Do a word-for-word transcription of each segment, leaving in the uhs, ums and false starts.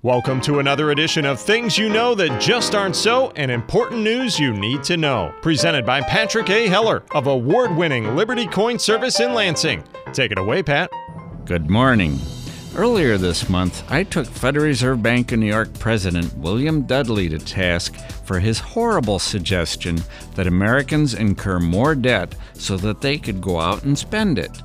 Welcome to another edition of Things You Know That Just Aren't So and Important News You Need to Know. Presented by Patrick A. Heller of award-winning Liberty Coin Service in Lansing. Take it away, Pat. Good morning. Earlier this month, I took Federal Reserve Bank of New York President William Dudley to task for his horrible suggestion that Americans incur more debt so that they could go out and spend it.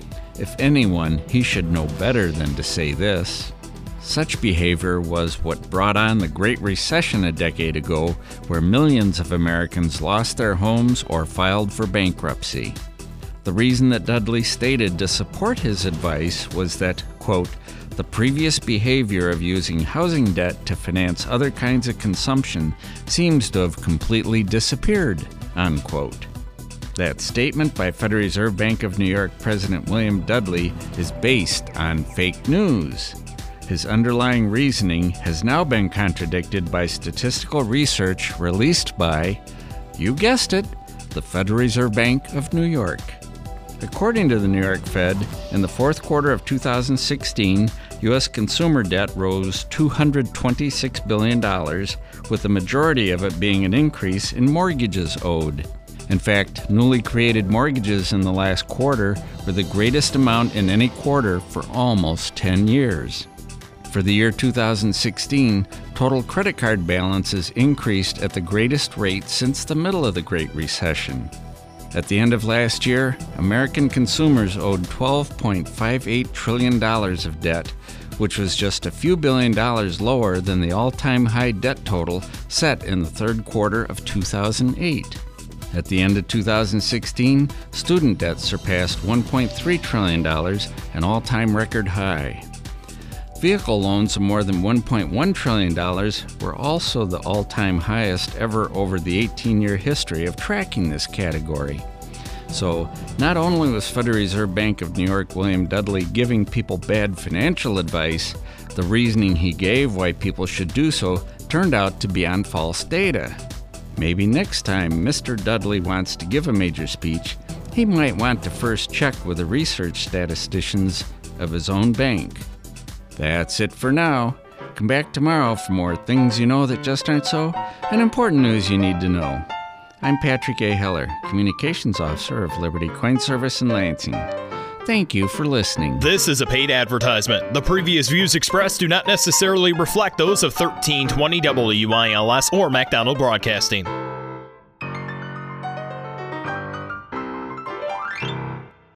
If anyone, he should know better than to say this. Such behavior was what brought on the Great Recession a decade ago, where millions of Americans lost their homes or filed for bankruptcy. The reason that Dudley stated to support his advice was that, quote, the previous behavior of using housing debt to finance other kinds of consumption seems to have completely disappeared, unquote. That statement by Federal Reserve Bank of New York President William Dudley is based on fake news. His underlying reasoning has now been contradicted by statistical research released by, you guessed it, the Federal Reserve Bank of New York. According to the New York Fed, in the fourth quarter of two thousand sixteen, U S consumer debt rose two hundred twenty-six billion dollars, with the majority of it being an increase in mortgages owed. In fact, newly created mortgages in the last quarter were the greatest amount in any quarter for almost ten years. For the year two thousand sixteen, total credit card balances increased at the greatest rate since the middle of the Great Recession. At the end of last year, American consumers owed twelve point five eight trillion dollars of debt, which was just a few billion dollars lower than the all-time high debt total set in the third quarter of two thousand eight. At the end of two thousand sixteen, student debt surpassed one point three trillion dollars, an all-time record high. Vehicle loans of more than one point one trillion dollars were also the all-time highest ever over the eighteen-year history of tracking this category. So, not only was Federal Reserve Bank of New York William Dudley giving people bad financial advice, the reasoning he gave why people should do so turned out to be on false data. Maybe next time Mister Dudley wants to give a major speech, he might want to first check with the research statisticians of his own bank. That's it for now. Come back tomorrow for more Things You Know That Just Aren't So and important news you need to know. I'm Patrick A. Heller, Communications Officer of Liberty Coin Service in Lansing. Thank you for listening. This is a paid advertisement. The previous views expressed do not necessarily reflect those of thirteen twenty W I L S or MacDonald Broadcasting.